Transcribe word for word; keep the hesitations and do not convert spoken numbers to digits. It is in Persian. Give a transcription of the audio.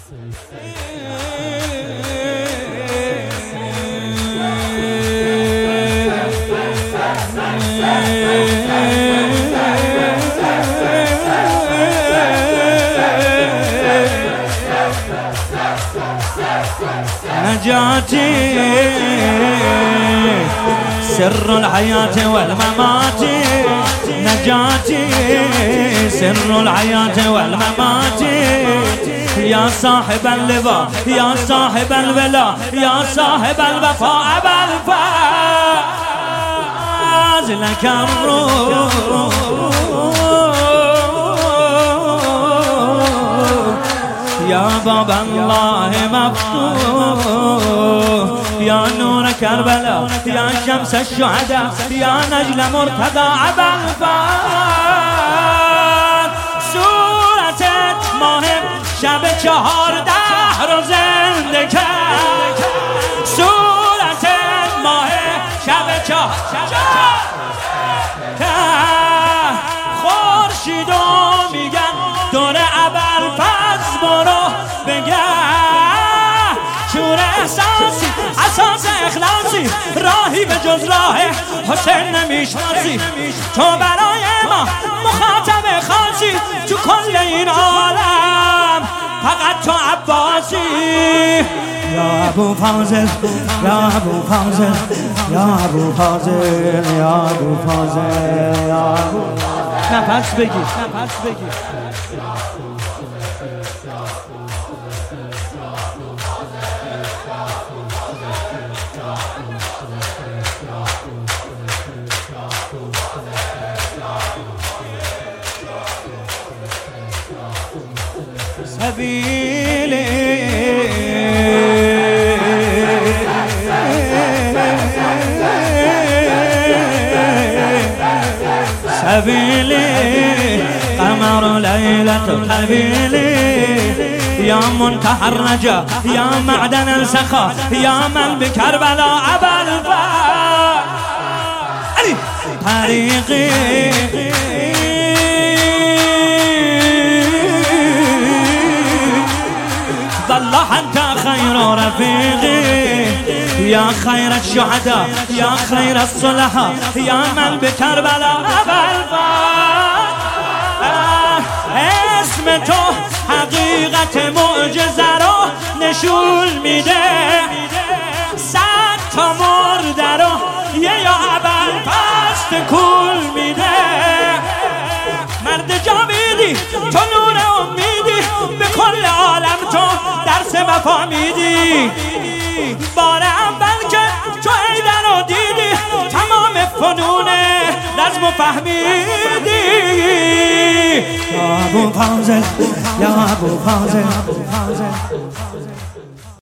نجاتي سر الحياة والممات، نجاتي سر الحياة والممات. يا صاحب اللواء يا صاحب الولا يا صاحب الوفاء أبا الفاز لك الروح يا باب الله مفتوح، يا نور كربلاء يا شمس الشهداء يا نجل مرتضى أبا الفاز. صورت ماه شب چهارده رو زنده کرد، صورت ماه شب چهارده خورشیدو میگن دور ابوالفضل برو بگه شور احساسی اساس اخلاصی راهی به جز راه حسین نمیشناسی. تو برای ما مخاطب خاصی تو کل این عالم فقط تو عباسی. یا ابو فاضل یا ابو فاضل یا ابو فاضل یا ابو فاضل یا ابو نفس بگیر نفس بگیر. سبیلی سبیلی قمر لیلة قبیلی یا منتهى الرجا یا معدن السخا یا من بکربلا أبا الفاز. طریقی والله أنت خير رفيقي يا خير الشهداء يا خير الصلحاء يا من بكربلاء أبا الفاز. اسم تو حقیقت معجزه رو نشون میده، صد تا مرده رو یه یا أبا الفاز تکون میده. مرد جاویدی تو نور امیدی به کل عالم تو درس وفا میدی. بار اول که تو ایدن رو دیدی تمام فنون نظم و فهمیدی. یا ابو فاضل یا ابو فاضل